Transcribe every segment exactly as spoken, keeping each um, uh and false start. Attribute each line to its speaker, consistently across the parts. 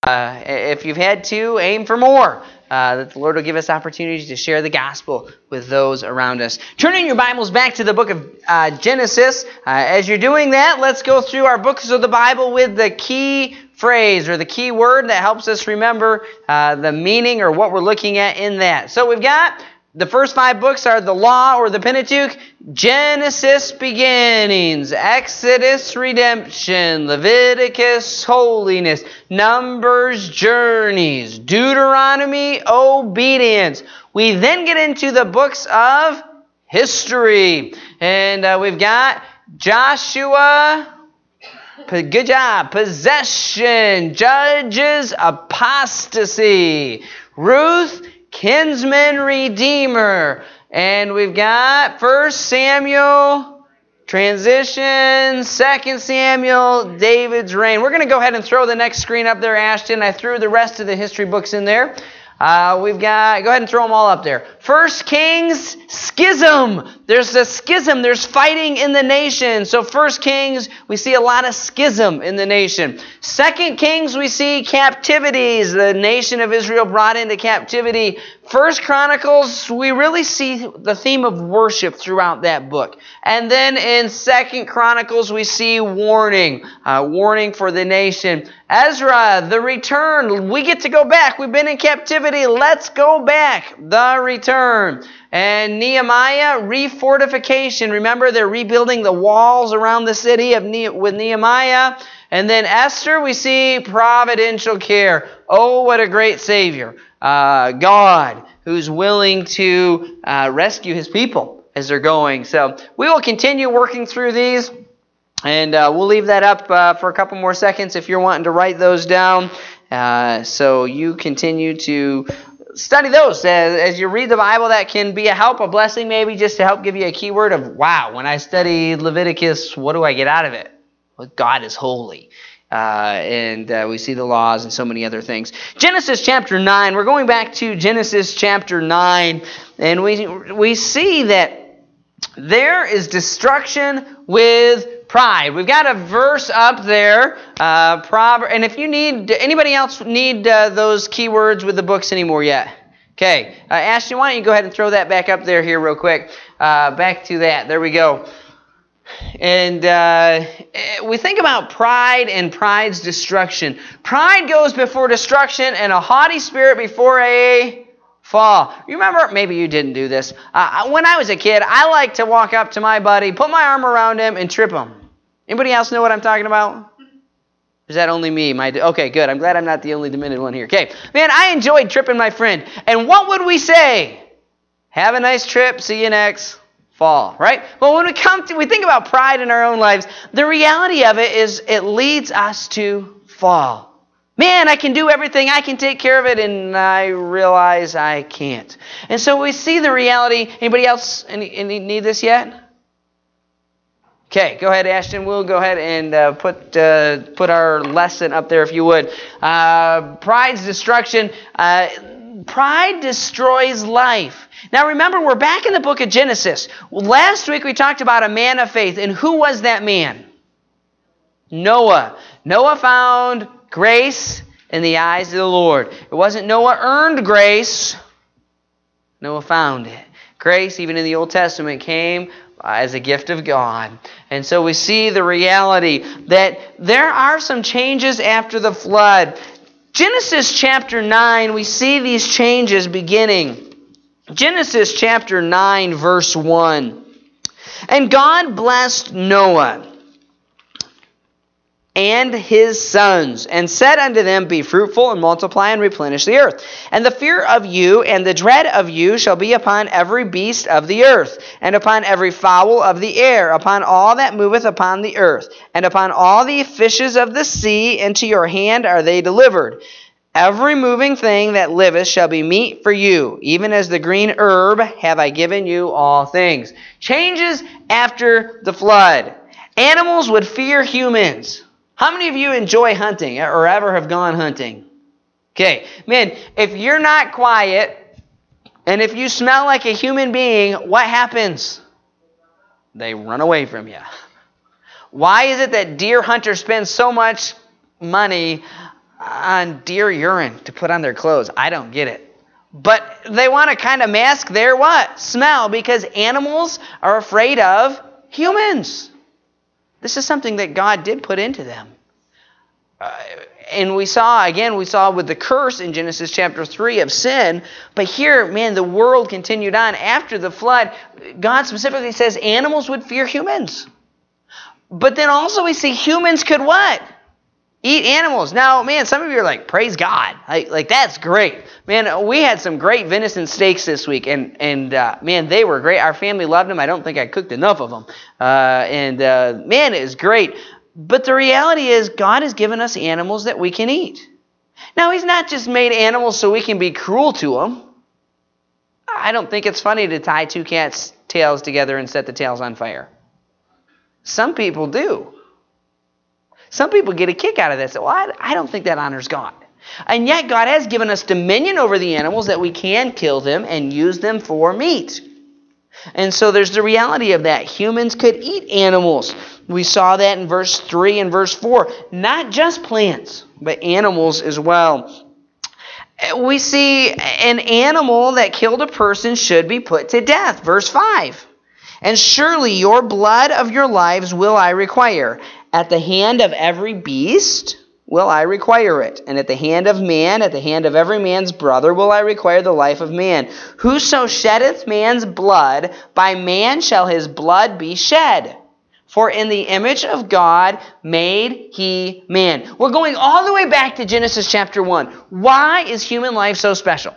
Speaker 1: Uh, if you've had two, aim for more. Uh, that the Lord will give us opportunities to share the gospel with those around us. Turning your Bibles back to the book of uh, Genesis. Uh, as you're doing that, let's go through our books of the Bible with the key phrase or the key word that helps us remember uh, the meaning or what we're looking at in that. So we've got the first five books are the Law or the Pentateuch, Genesis beginnings, Exodus redemption, Leviticus holiness, Numbers journeys, Deuteronomy obedience. We then get into the books of history. And uh, we've got Joshua, good job, possession, Judges, apostasy, Ruth, kinsman redeemer. And we've got First Samuel, transition, Second Samuel, David's reign. We're going to go ahead and throw the next screen up there, Ashton. I threw the rest of the history books in there. Uh, we've got, go ahead and throw them all up there. First Kings, schism. There's a schism. There's fighting in the nation. So First Kings, we see a lot of schism in the nation. Second Kings, we see captivities. The nation of Israel brought into captivity. First Chronicles, we really see the theme of worship throughout that book. And then in Second Chronicles, we see warning. Uh, warning for the nation. Ezra, the return. We get to go back. We've been in captivity. Let's go back. The return. And Nehemiah, refortification. Remember, they're rebuilding the walls around the city of ne- with Nehemiah. And then Esther, we see providential care. Oh, what a great Savior. Uh, God, who's willing to uh, rescue His people as they're going. So we will continue working through these. And uh, we'll leave that up uh, for a couple more seconds if you're wanting to write those down. Uh, so you continue to study those. As, as you read the Bible, that can be a help, a blessing maybe, just to help give you a keyword of, wow, when I study Leviticus, what do I get out of it? Well, God is holy. Uh, and uh, we see the laws and so many other things. Genesis chapter nine, we're going back to Genesis chapter nine, and we we see that there is destruction with pride. We've got a verse up there, uh, Prover- and if you need, anybody else need uh, those keywords with the books anymore yet? Okay, uh, Ashton, why don't you go ahead and throw that back up there here real quick. Uh, back to that. There we go. And uh, we think about pride and pride's destruction. Pride goes before destruction and a haughty spirit before a fall. You remember, maybe you didn't do this. Uh, when I was a kid, I liked to walk up to my buddy, put my arm around him, and trip him. Anybody else know what I'm talking about? Or is that only me? My Okay, good. I'm glad I'm not the only demented one here. Okay, man, I enjoyed tripping my friend. And what would we say? Have a nice trip. See you next fall, right? Well, when we come to, we think about pride in our own lives, the reality of it is it leads us to fall. Man, I can do everything. I can take care of it, and I realize I can't. And so we see the reality. Anybody else any, any need this yet? Okay, go ahead, Ashton. We'll go ahead and uh, put uh, put our lesson up there if you would. Uh, pride's destruction. Uh, pride destroys life. Now remember, we're back in the book of Genesis. Last week we talked about a man of faith. And who was that man? Noah. Noah found grace in the eyes of the Lord. It wasn't Noah earned grace. Noah found it. Grace, even in the Old Testament, came as a gift of God. And so we see the reality that there are some changes after the flood. Genesis chapter nine, we see these changes beginning. Genesis chapter nine, verse one. And God blessed Noah and his sons, and said unto them, Be fruitful, and multiply, and replenish the earth. And the fear of you and the dread of you shall be upon every beast of the earth, and upon every fowl of the air, upon all that moveth upon the earth, and upon all the fishes of the sea. Into your hand are they delivered. Every moving thing that liveth shall be meat for you, even as the green herb have I given you all things. Changes after the flood. Animals would fear humans. How many of you enjoy hunting or ever have gone hunting? Okay, man, if you're not quiet and if you smell like a human being, what happens? They run away from you. Why is it that deer hunters spend so much money on deer urine to put on their clothes. I don't get it. But they want to kind of mask their what? Smell, because animals are afraid of humans. This is something that God did put into them. Uh, and we saw, again, we saw with the curse in Genesis chapter three of sin. But here, man, the world continued on. After the flood, God specifically says animals would fear humans. But then also we see humans could what? Eat animals. Now, man, some of you are like, praise God. Like, like that's great. Man, we had some great venison steaks this week. And, and uh, man, they were great. Our family loved them. I don't think I cooked enough of them. Uh, and, uh, man, it was great. But the reality is God has given us animals that we can eat. Now, He's not just made animals so we can be cruel to them. I don't think it's funny to tie two cats' tails together and set the tails on fire. Some people do. Some people get a kick out of this. Well, I, I don't think that honors God. And yet God has given us dominion over the animals that we can kill them and use them for meat. And so there's the reality of that. Humans could eat animals. We saw that in verse three and verse four. Not just plants, but animals as well. We see an animal that killed a person should be put to death. Verse five. And surely your blood of your lives will I require. At the hand of every beast will I require it. And at the hand of man, at the hand of every man's brother will I require the life of man. Whoso sheddeth man's blood, by man shall his blood be shed. For in the image of God made he man. We're going all the way back to Genesis chapter one. Why is human life so special?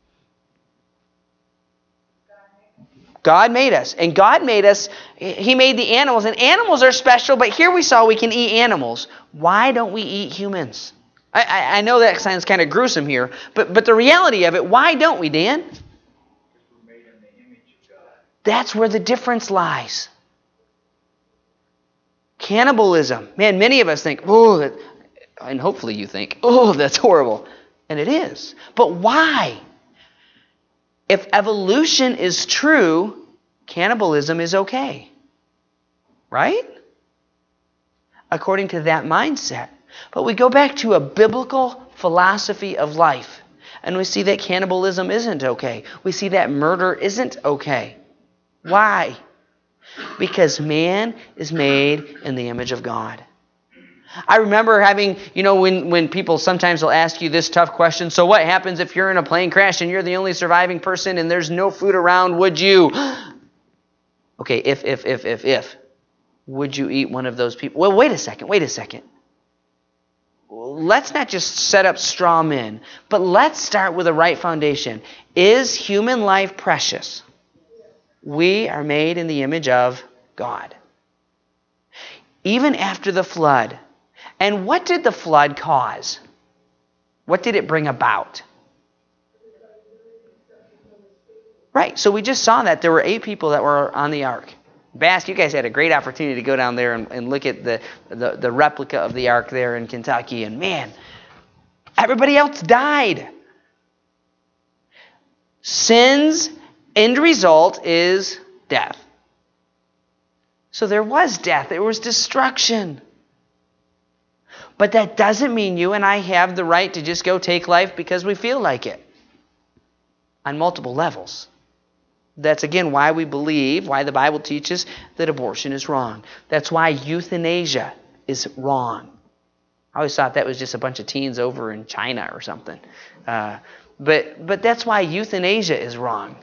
Speaker 1: God made us. And God made us, He made the animals. And animals are special, but here we saw we can eat animals. Why don't we eat humans? I, I, I know that sounds kind of gruesome here, but, but the reality of it, why don't we, Dan?
Speaker 2: Because we're made in the image of God.
Speaker 1: That's where the difference lies. Cannibalism. Man, many of us think, oh, that, and hopefully you think, oh, that's horrible. And it is. But why? If evolution is true, cannibalism is okay. Right? According to that mindset. But we go back to a biblical philosophy of life, and we see that cannibalism isn't okay. We see that murder isn't okay. Why? Because man is made in the image of God. I remember having, you know, when, when people sometimes will ask you this tough question, so what happens if you're in a plane crash and you're the only surviving person and there's no food around, would you? Okay, if, if, if, if, if. Would you eat one of those people? Well, wait a second, wait a second. Let's not just set up straw men, but let's start with a right foundation. Is human life precious? We are made in the image of God. Even after the flood. And what did the flood cause? What did it bring about? Right, so we just saw that there were eight people that were on the ark. Bass, you guys had a great opportunity to go down there and, and look at the, the, the replica of the ark there in Kentucky. And man, everybody else died. Sin's end result is death. So there was death. There was destruction. But that doesn't mean you and I have the right to just go take life because we feel like it. On multiple levels. That's again why we believe, why the Bible teaches that abortion is wrong. That's why euthanasia is wrong. I always thought that was just a bunch of teens over in China or something. Uh, but, but that's why euthanasia is wrong.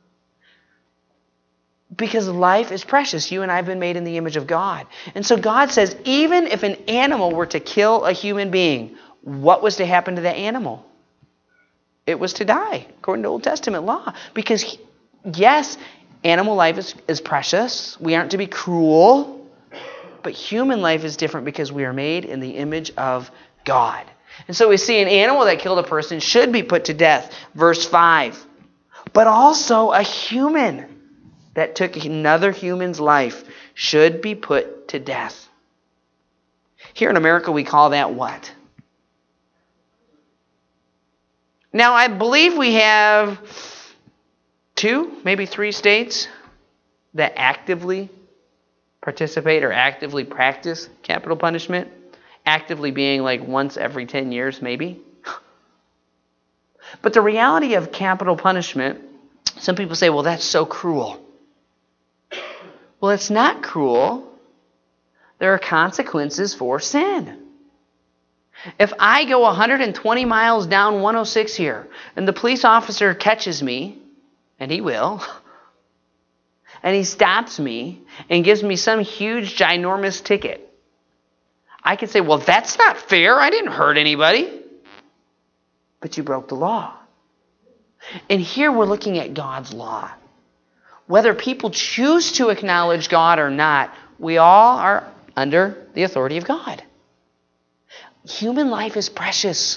Speaker 1: Because life is precious. You and I have been made in the image of God. And so God says, even if an animal were to kill a human being, what was to happen to that animal? It was to die, according to Old Testament law. Because, yes, animal life is, is precious. We aren't to be cruel. But human life is different because we are made in the image of God. And so we see an animal that killed a person should be put to death. Verse five. But also a human that took another human's life should be put to death. Here in America, we call that what? Now, I believe we have two, maybe three states that actively participate or actively practice capital punishment. actively being like once every ten years, maybe. But the reality of capital punishment, some people say, well, that's so cruel. Well, it's not cruel. There are consequences for sin. If I go one hundred twenty miles down one oh six here, and the police officer catches me, and he will, and he stops me and gives me some huge, ginormous ticket, I could say, well, that's not fair. I didn't hurt anybody. But you broke the law. And here we're looking at God's law. Whether people choose to acknowledge God or not, we all are under the authority of God. Human life is precious.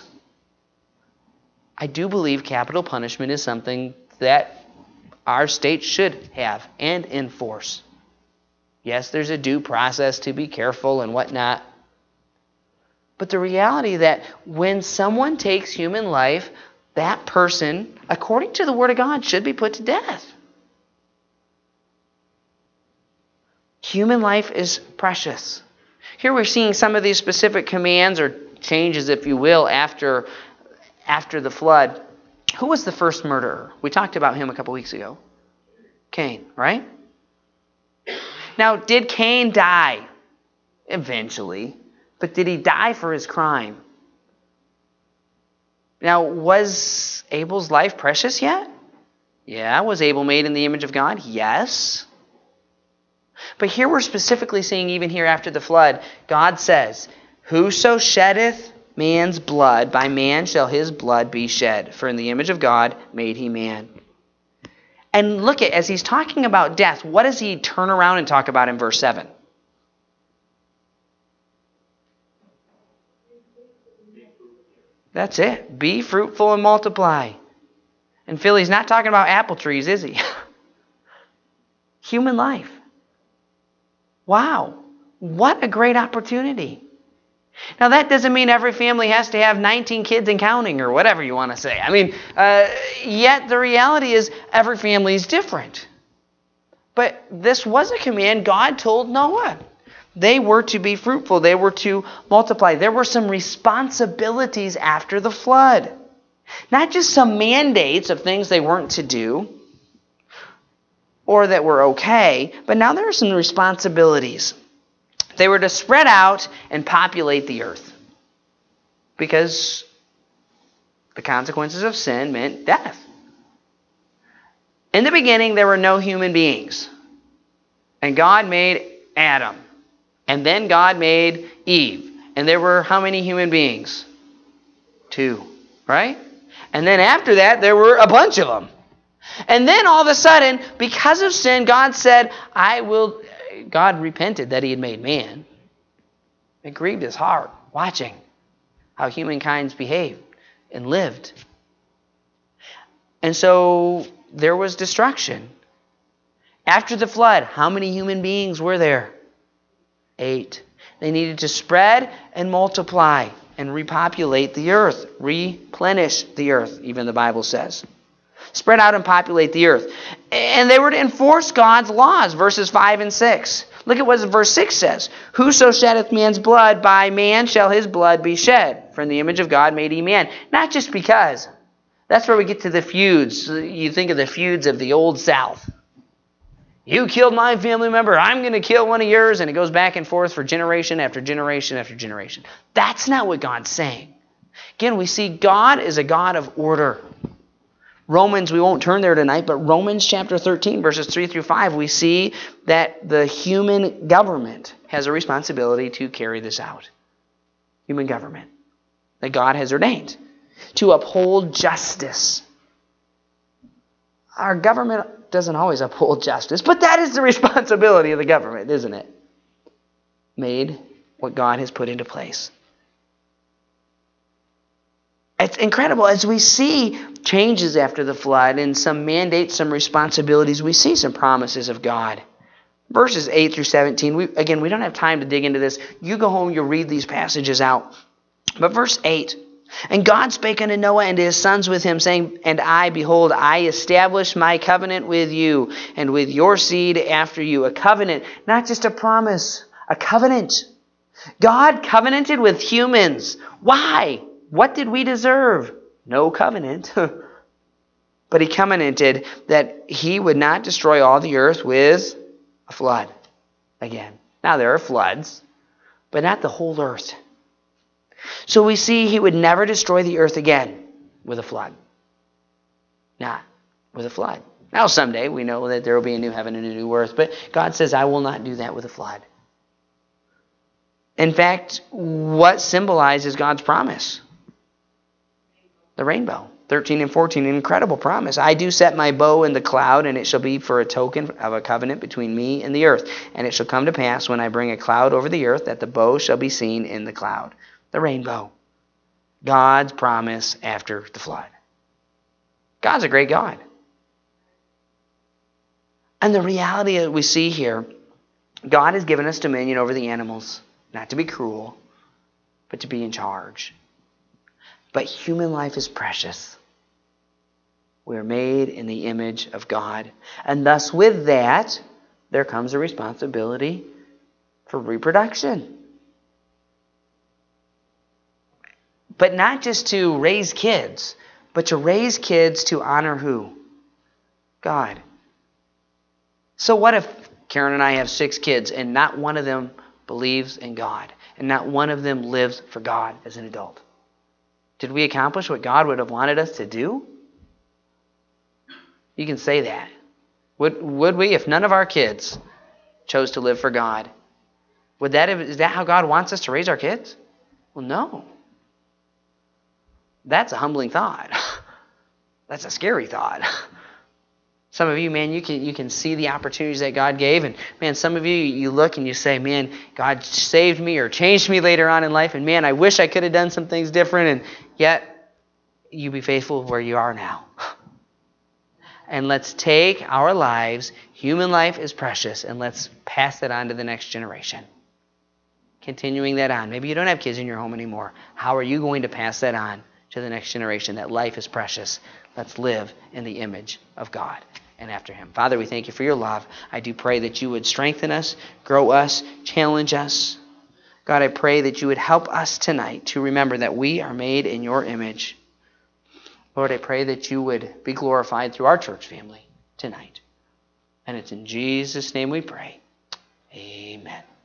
Speaker 1: I do believe capital punishment is something that our state should have and enforce. Yes, there's a due process to be careful and whatnot. But the reality that when someone takes human life, that person, according to the Word of God, should be put to death. Human life is precious. Here we're seeing some of these specific commands or changes, if you will, after, after the flood. Who was the first murderer? We talked about him a couple weeks ago. Cain, right? Now, did Cain die? Eventually. But did he die for his crime? Now, was Abel's life precious yet? Yeah. Was Abel made in the image of God? Yes. But here we're specifically seeing, even here after the flood, God says, whoso sheddeth man's blood, by man shall his blood be shed. For in the image of God made he man. And look at, as he's talking about death, what does he turn around and talk about in verse seven? That's it. Be fruitful and multiply. And Phil, he's not talking about apple trees, is he? Human life. Wow. What a great opportunity. Now, that doesn't mean every family has to have nineteen kids and counting or whatever you want to say. I mean, uh, yet the reality is every family is different. But this was a command God told Noah. They were to be fruitful. They were to multiply. There were some responsibilities after the flood. Not just some mandates of things they weren't to do or that were okay, but now there are some responsibilities. They were to spread out and populate the earth because the consequences of sin meant death. In the beginning, there were no human beings. And God made Adam. And then God made Eve. And there were how many human beings? Two, right? And then after that, there were a bunch of them. And then all of a sudden, because of sin, God said, I will... God repented that he had made man. It grieved his heart watching how humankind's behaved and lived. And so there was destruction. After the flood, how many human beings were there? Eight. They needed to spread and multiply and repopulate the earth. Replenish the earth, even the Bible says. Spread out and populate the earth. And they were to enforce God's laws, verses five and six. Look at what verse six says. Whoso sheddeth man's blood, by man shall his blood be shed. For in the image of God made he man. Not just because. That's where we get to the feuds. You think of the feuds of the old South. You killed my family member, I'm going to kill one of yours. And it goes back and forth for generation after generation after generation. That's not what God's saying. Again, we see God is a God of order. Romans, we won't turn there tonight, but Romans chapter thirteen, verses three through five, we see that the human government has a responsibility to carry this out. Human government. That God has ordained. To uphold justice. Our government doesn't always uphold justice, but that is the responsibility of the government, isn't it? Made what God has put into place. It's incredible. As we see changes after the flood and some mandates, some responsibilities, we see some promises of God. Verses eight through seventeen, we, again, we don't have time to dig into this. You go home, you'll read these passages out. But verse eight, and God spake unto Noah and his sons with him, saying, and I, behold, I establish my covenant with you and with your seed after you. A covenant, not just a promise, a covenant. God covenanted with humans. Why? What did we deserve? No covenant. But he covenanted that he would not destroy all the earth with a flood again. Now there are floods, but not the whole earth. So we see he would never destroy the earth again with a flood. Not with a flood. Now someday we know that there will be a new heaven and a new earth, but God says, I will not do that with a flood. In fact, what symbolizes God's promise? The rainbow. thirteen and fourteen, an incredible promise. I do set my bow in the cloud, and it shall be for a token of a covenant between me and the earth. And it shall come to pass when I bring a cloud over the earth that the bow shall be seen in the cloud. The rainbow. God's promise after the flood. God's a great God. And the reality that we see here, God has given us dominion over the animals, not to be cruel, but to be in charge. But human life is precious. We are made in the image of God. And thus with that, there comes a responsibility for reproduction. But not just to raise kids, but to raise kids to honor who? God. So what if Karen and I have six kids and not one of them believes in God and not one of them lives for God as an adult? Did we accomplish what God would have wanted us to do? You can say that. Would, would we, if none of our kids chose to live for God? Would that have, is that how God wants us to raise our kids? Well, no. That's a humbling thought. That's a scary thought. Some of you, man, you can you can see the opportunities that God gave. And, man, some of you, you look and you say, man, God saved me or changed me later on in life. And, man, I wish I could have done some things different. And yet, you be faithful where you are now. And let's take our lives. Human life is precious. And let's pass that on to the next generation. Continuing that on. Maybe you don't have kids in your home anymore. How are you going to pass that on to the next generation? That life is precious. Let's live in the image of God and after him. Father, we thank you for your love. I do pray that you would strengthen us, grow us, challenge us. God, I pray that you would help us tonight to remember that we are made in your image. Lord, I pray that you would be glorified through our church family tonight. And it's in Jesus' name we pray. Amen.